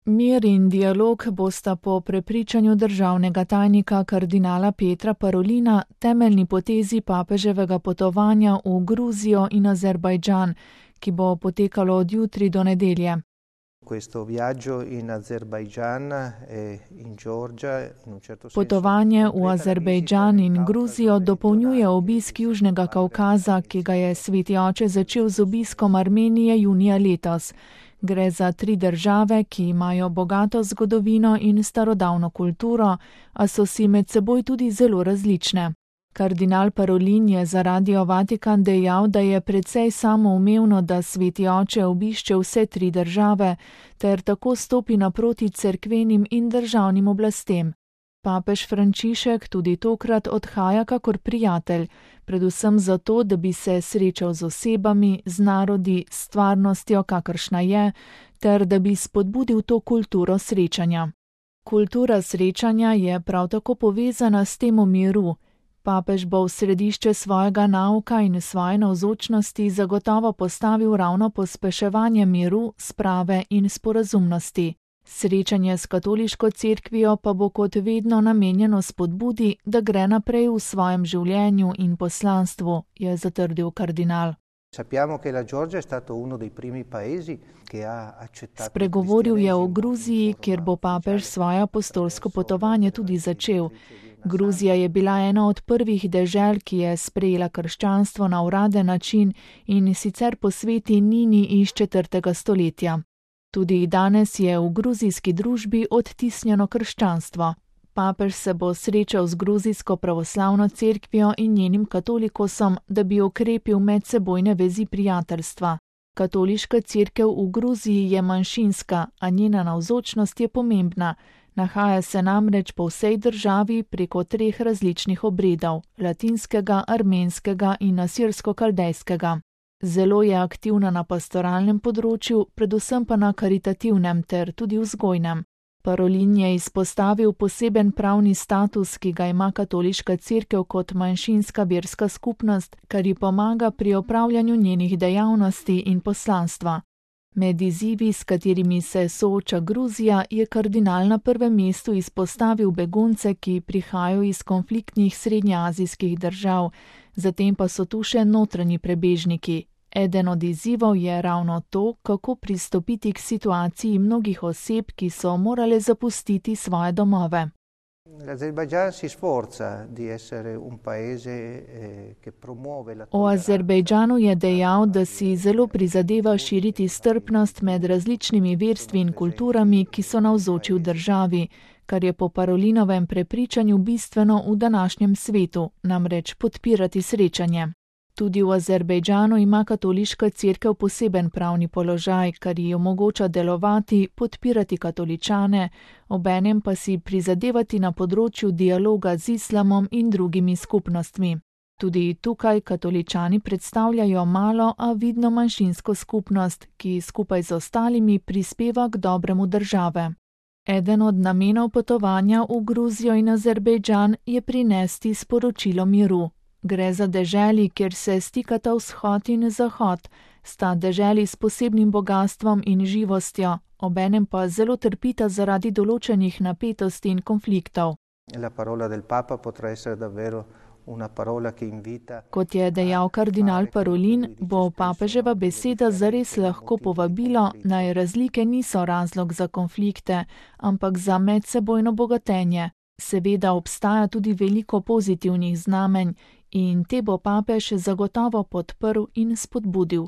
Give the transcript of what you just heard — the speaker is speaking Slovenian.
Mir in dialog bosta po prepričanju državnega tajnika kardinala Petra Parolina temeljni potezi papeževega potovanja v Gruzijo in Azerbajdžan, ki bo potekalo od jutri do nedelje. Potovanje v Azerbajdžan in Gruzijo dopolnjuje obisk Južnega Kavkaza, ki ga je Sveti oče začel z obiskom Armenije junija letos. Gre za 3 države, ki imajo bogato zgodovino in starodavno kulturo, a so si med seboj tudi zelo različne. Kardinal Parolin je za Radio Vatikan dejal, da je precej samoumevno, da Sveti oče obišče vse 3 države, ter tako stopi naproti cerkvenim in državnim oblastem. Papež Frančišek tudi tokrat odhaja kakor prijatelj, predvsem zato, da bi se srečal z osebami, z narodi, s stvarnostjo, kakršna je, ter da bi spodbudil to kulturo srečanja. Kultura srečanja je prav tako povezana s temo miru. Papež bo v središče svojega nauka in svoje navzočnosti zagotovo postavil ravno pospeševanje miru, sprave in sporazumnosti. Srečanje s katoliško cerkvijo pa bo kot vedno namenjeno spodbudi, da gre naprej v svojem življenju in poslanstvu, je zatrdil kardinal. Spregovoril je o Gruziji, kjer bo papež svoje apostolsko potovanje tudi začel. Gruzija je bila ena od prvih dežel, ki je sprejela krščanstvo na uraden način in sicer po sveti Nini iz 4. stoletja. Tudi danes je v gruzijski družbi odtisnjeno krščanstvo. Papež se bo srečal z gruzijsko pravoslavno cerkvijo in njenim katolikosom, da bi okrepil medsebojne vezi prijateljstva. Katoliška cerkev v Gruziji je manjšinska, a njena navzočnost je pomembna. Nahaja se namreč po vsej državi preko 3 različnih obredov, latinskega, armenskega in asirsko-kaldejskega. Zelo je aktivna na pastoralnem področju, predvsem pa na karitativnem ter tudi vzgojnem. Parolin je izpostavil poseben pravni status, ki ga ima katoliška cerkev kot manjšinska verska skupnost, kar ji pomaga pri opravljanju njenih dejavnosti in poslanstva. Med izzivi, s katerimi se sooča Gruzija, je kardinal na prvem mestu izpostavil begunce, ki prihajajo iz konfliktnih srednjeazijskih držav, zatem pa so tu še notranji prebežniki. Eden od izzivov je ravno to, kako pristopiti k situaciji mnogih oseb, ki so morale zapustiti svoje domove. O Azerbajdžanu je dejal, da si zelo prizadeva širiti strpnost med različnimi verstvi in kulturami, ki so navzoči v državi, kar je po Parolinovem prepričanju bistveno v današnjem svetu, namreč podpirati srečanje. Tudi v Azerbajdžanu ima katoliška cerkev poseben pravni položaj, kar ji omogoča delovati, podpirati katoličane, obenem pa si prizadevati na področju dialoga z islamom in drugimi skupnostmi. Tudi tukaj katoličani predstavljajo malo, a vidno manjšinsko skupnost, ki skupaj z ostalimi prispeva k dobremu države. Eden od namenov potovanja v Gruzijo in Azerbajdžan je prinesti sporočilo miru. Gre za deželi, kjer se stikata vzhod in zahod, sta deželi s posebnim bogastvom in živostjo, obenem pa zelo trpita zaradi določenih napetosti in konfliktov. Kot je dejal kardinal Parolin, bo papeževa beseda zares lahko povabilo, naj razlike niso razlog za konflikte, ampak za medsebojno bogatenje. Seveda obstaja tudi veliko pozitivnih znamenj in te bo papež zagotovo podprl in spodbudil.